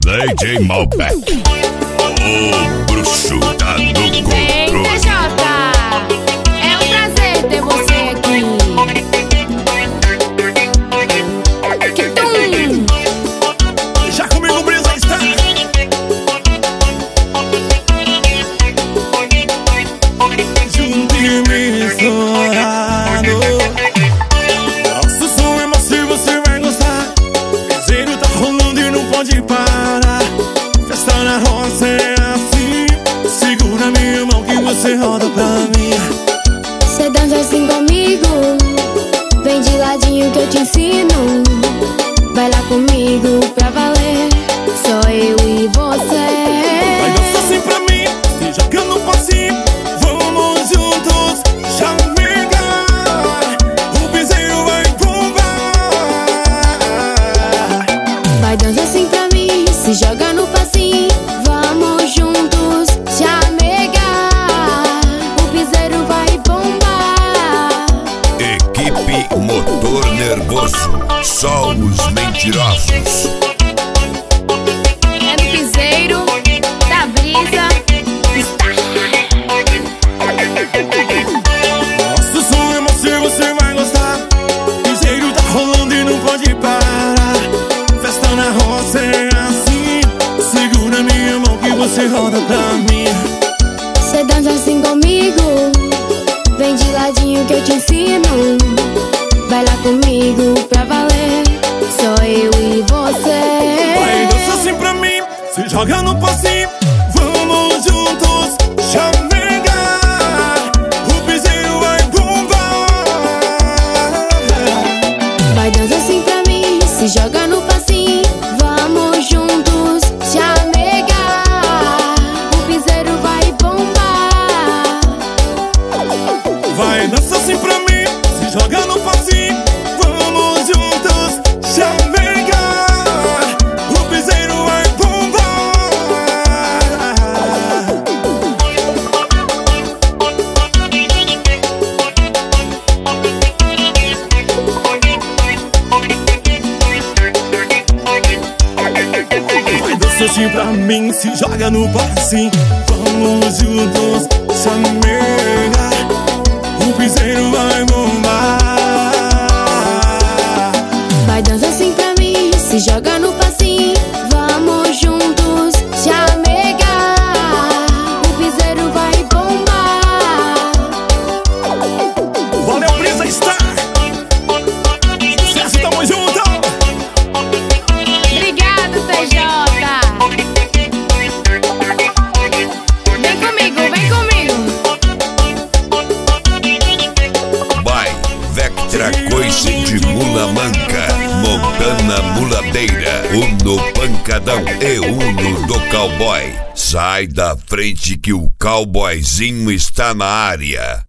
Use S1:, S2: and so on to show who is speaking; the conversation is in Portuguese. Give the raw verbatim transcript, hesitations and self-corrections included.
S1: D J Malbec, o bruxo tá no controle.
S2: T J, é um prazer ter você aqui. Tum.
S3: Já comigo, Brisa está. Junto e misturado. Nosso som é macio, você vai gostar. Piseiro tá rolando e não pode parar. Festa na roça é assim. Segura minha mão que você roda pra mim.
S2: Cê dança assim comigo, vem de ladinho que eu te ensino. Vai lá comigo pra valer, só eu e você.
S3: Vai dançar assim pra mim, se joga no passinho. Vamos juntos, chamegar. O piseiro vai bombar.
S2: Vai dançar assim pra mim, se joga no passinho. Vamos juntos, chamegar. O piseiro vai bombar.
S1: Equipe Motor Nervoso, só os mentirosos.
S2: É no piseiro da Brisa está.
S3: Nosso som é macio, você vai gostar. Piseiro tá rolando e não pode parar. Festa na roça é assim. Segura minha mão que você roda pra mim.
S2: Cê dança assim comigo, vem de ladinho que eu te ensino. Vai lá comigo pra valer, só eu e você.
S3: Vai dançar assim pra mim, se joga no passinho. Vamos juntos, chamegar. O piseiro vai bombar.
S2: Vai dançar assim pra mim, se joga no passinho. Vamos juntos, chamegar. O piseiro vai bombar.
S3: Vai dançar assim pra mim, se joga no passinho. Vamos juntos, chamegar. O piseiro vai bombar. Vai dançar assim pra mim, se joga no passinho. Vamos juntos, chamegar. O piseiro vai bombar.
S2: Vai dançar assim pra mim, se joga no passinho. Vamos juntos, chamegar. O piseiro vai bombar.
S3: Valeu, Brisa está. Sucesso, tamo junto.
S2: Obrigado, T J. Vem comigo, vem comigo.
S1: Vai, Vectra Coice de Mula Manca, Montana Muladeira, Uno Pancadão e Uno do Cowboy. Sai da frente que o cowboyzinho está na área.